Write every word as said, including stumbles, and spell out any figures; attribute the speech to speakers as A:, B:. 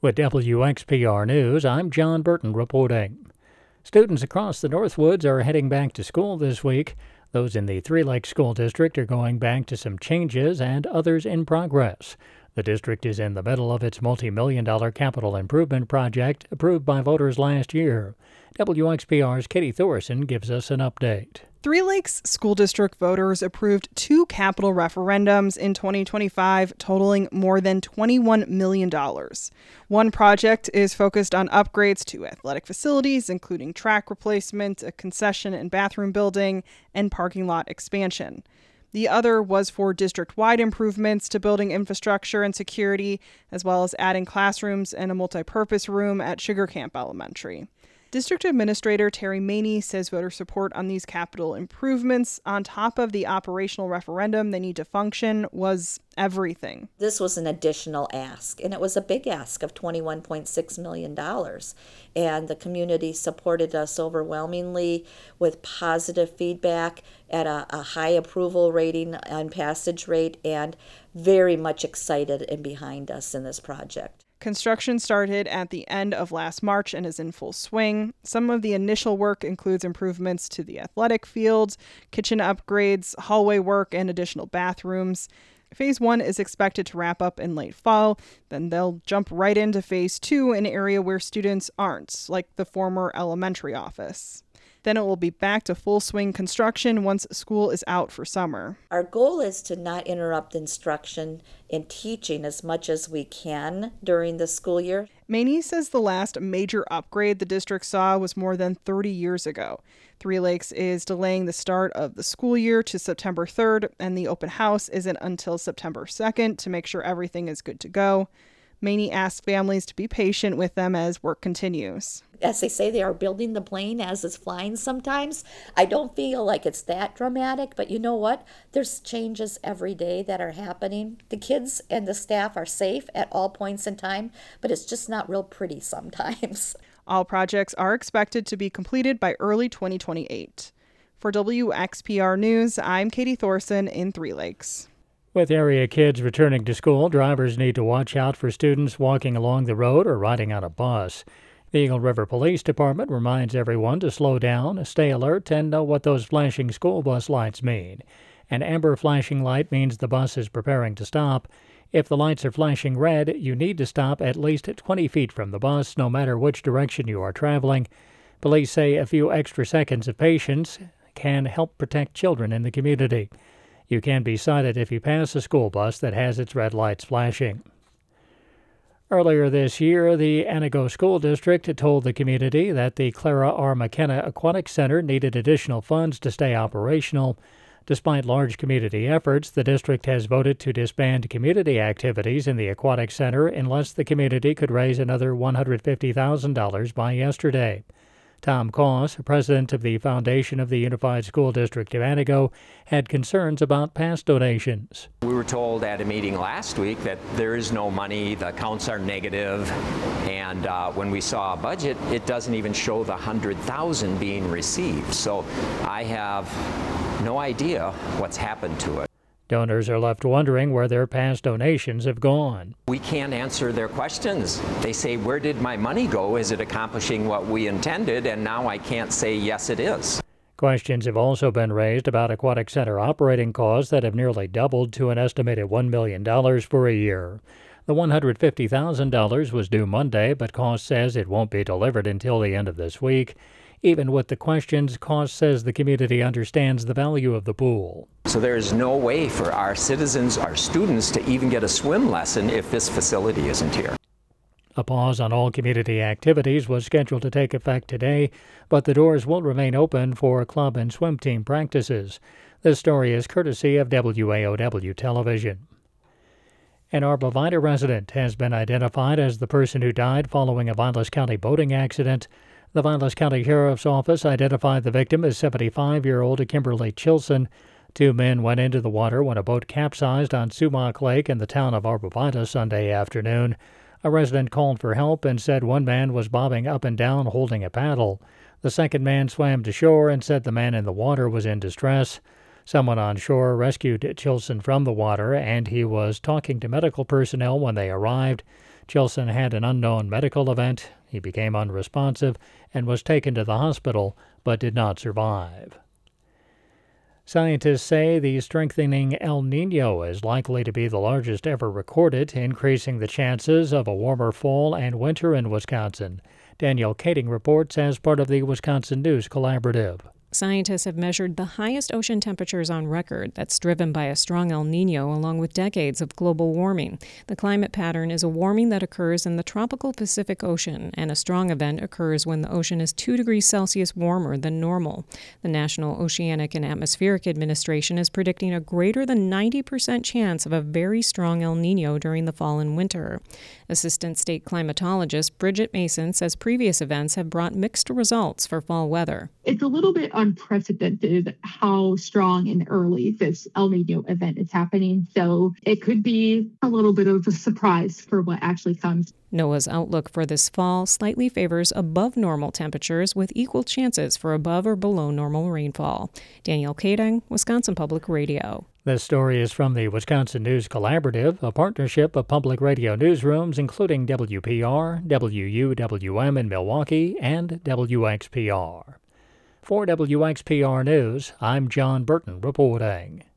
A: With W X P R News, I'm John Burton reporting. Students across the Northwoods are heading back to school this week. Those in the Three Lakes School District are going back to some changes and others in progress. The district is in the middle of its multi-million dollar capital improvement project approved by voters last year. W X P R's Katie Thorson gives us an update.
B: Three Lakes School District voters approved two capital referendums in twenty twenty-five, totaling more than twenty-one million dollars. One project is focused on upgrades to athletic facilities, including track replacement, a concession and bathroom building, and parking lot expansion. The other was for district-wide improvements to building infrastructure and security, as well as adding classrooms and a multi-purpose room at Sugar Camp Elementary. District Administrator Terry Maney says voter support on these capital improvements, on top of the operational referendum they need to function, was everything.
C: This was an additional ask, and it was a big ask of twenty-one point six million dollars. And the community supported us overwhelmingly with positive feedback at a, a high approval rating and passage rate, and very much excited and behind us in this project.
B: Construction started at the end of last March and is in full swing. Some of the initial work includes improvements to the athletic fields, kitchen upgrades, hallway work, and additional bathrooms. Phase one is expected to wrap up in late fall. Then they'll jump right into phase two, an area where students aren't, like the former elementary office. Then it will be back to full swing construction once school is out for summer.
C: Our goal is to not interrupt instruction and teaching as much as we can during the school year.
B: Maney says the last major upgrade the district saw was more than thirty years ago. Three Lakes is delaying the start of the school year to September third, and the open house isn't until September second to make sure everything is good to go. Maney asked families to be patient with them as work continues.
C: As they say, they are building the plane as it's flying sometimes. I don't feel like it's that dramatic, but you know what? There's changes every day that are happening. The kids and the staff are safe at all points in time, but it's just not real pretty sometimes.
B: All projects are expected to be completed by early twenty twenty-eight. For W X P R News, I'm Katie Thorson in Three Lakes.
A: With area kids returning to school, drivers need to watch out for students walking along the road or riding on a bus. The Eagle River Police Department reminds everyone to slow down, stay alert, and know what those flashing school bus lights mean. An amber flashing light means the bus is preparing to stop. If the lights are flashing red, you need to stop at least twenty feet from the bus, no matter which direction you are traveling. Police say a few extra seconds of patience can help protect children in the community. You can be cited if you pass a school bus that has its red lights flashing. Earlier this year, the Antigo School District told the community that the Clara R. McKenna Aquatic Center needed additional funds to stay operational. Despite large community efforts, the district has voted to disband community activities in the Aquatic Center unless the community could raise another one hundred fifty thousand dollars by yesterday. Tom Koss, president of the Foundation of the Unified School District of Antigo, had concerns about past donations.
D: We were told at a meeting last week that there is no money, the accounts are negative, and uh, when we saw a budget, it doesn't even show the one hundred thousand dollars being received. So I have no idea what's happened to it.
A: Donors are left wondering where their past donations have gone.
D: We can't answer their questions. They say, where did my money go? Is it accomplishing what we intended? And now I can't say, yes, it is.
A: Questions have also been raised about Aquatic Center operating costs that have nearly doubled to an estimated one million dollars for a year. The one hundred fifty thousand dollars was due Monday, but Koss says it won't be delivered until the end of this week. Even with the questions, Koss says the community understands the value of the pool.
D: So there is no way for our citizens, our students, to even get a swim lesson if this facility isn't here.
A: A pause on all community activities was scheduled to take effect today, but the doors will remain open for club and swim team practices. This story is courtesy of W A O W Television. An Arbor resident has been identified as the person who died following a Vilas County boating accident. The Vilas County Sheriff's Office identified the victim as seventy-five-year-old Kimberly Chilson. Two men went into the water when a boat capsized on Sumac Lake in the town of Arbor Sunday afternoon. A resident called for help and said one man was bobbing up and down holding a paddle. The second man swam to shore and said the man in the water was in distress. Someone on shore rescued Chilson from the water, and he was talking to medical personnel when they arrived. Chilson had an unknown medical event. He became unresponsive and was taken to the hospital, but did not survive. Scientists say the strengthening El Niño is likely to be the largest ever recorded, increasing the chances of a warmer fall and winter in Wisconsin. Danielle Kading reports as part of the Wisconsin News Collaborative.
E: Scientists have measured the highest ocean temperatures on record that's driven by a strong El Niño along with decades of global warming. The climate pattern is a warming that occurs in the tropical Pacific Ocean, and a strong event occurs when the ocean is two degrees Celsius warmer than normal. The National Oceanic and Atmospheric Administration is predicting a greater than ninety percent chance of a very strong El Niño during the fall and winter. Assistant State Climatologist Bridget Mason says previous events have brought mixed results for fall weather.
F: It's a little bit unprecedented how strong and early this El Niño event is happening. So it could be a little bit of a surprise for what actually comes.
E: NOAA's outlook for this fall slightly favors above normal temperatures with equal chances for above or below normal rainfall. Danielle Kading, Wisconsin Public Radio.
A: This story is from the Wisconsin News Collaborative, a partnership of public radio newsrooms including W P R, W U W M in Milwaukee, and W X P R. For W X P R News, I'm John Burton reporting.